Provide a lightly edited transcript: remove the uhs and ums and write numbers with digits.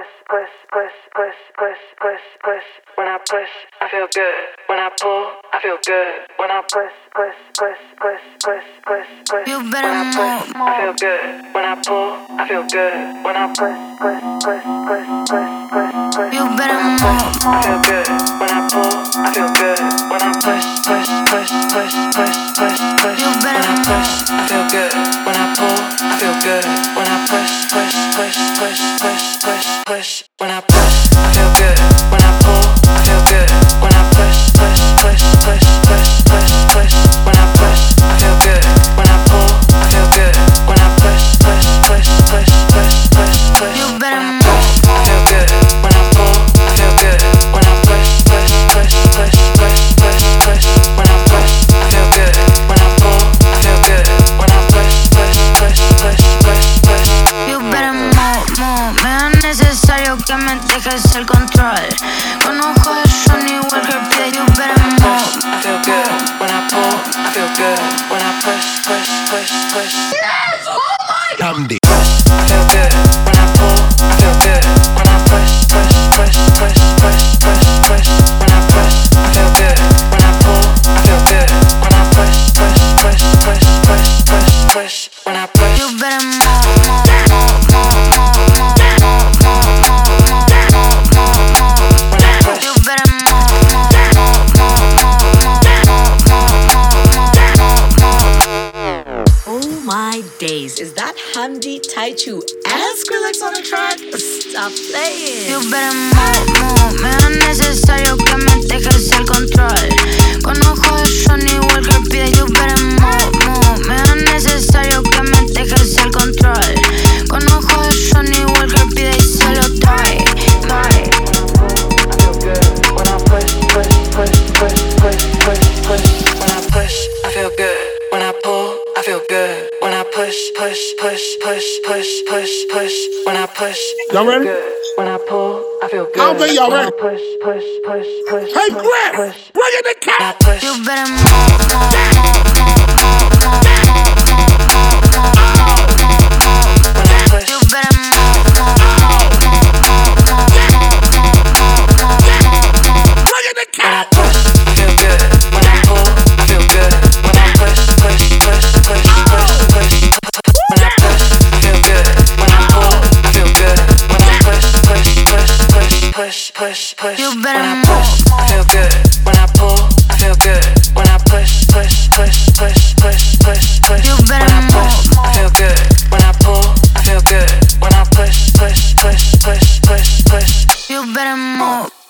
When I push, I feel good. When I pull, I feel good. When I push. You better When I push, I feel good. When I pull, I feel good. When I push. You better I feel good. When I pull, I feel good. When I push. You better When I push, I feel good. When I pull, I feel good. When I push. When I push, I feel good. When I pull, I feel good. When I push. When I push, I feel good. When I pull, I feel good. When I push. You better When I push, I feel good. When I pull, I feel good. When I push. When I push, I feel good. When I pull, I feel good. When I push. You better move. Me es necesario que me dejes el control. Con ojos de Johnny Walker pide. You better move. I feel good. When I pull, I feel good. When I push. Yes! Oh my God! I feel good. When I pull, I feel good. When I push. When I push, I feel good. When I pull, I feel good. When I push. When I push. You better move. You better Oh my days, is that Hamdi Taichu and Skrillex on the track? Stop playing. You better move. Me es necesario que me dejes el control. Con ojos de Johnny Walker pide. You better move. Me es necesario que me dejes el control. Con ojos de Johnny Walker pide y se lo trae. I feel good. When I push. When I push, I feel good. When I pull, I feel good. When I push. When I push, I Y'all feel ready? good. When I pull, I feel good. I don't think y'all When I ready. push. Hey, Griff, bring in the When I cat. push. You better When I push. You better Bring in the When I cat. push, I feel good. When I pull, I feel good. When I push. When I push, I feel good. When I pull, I feel good. When I push. You When better I push, I feel good. When I pull, I feel good. When I push. You better When I push, I feel good. When I pull, I feel good. When I push. You better move.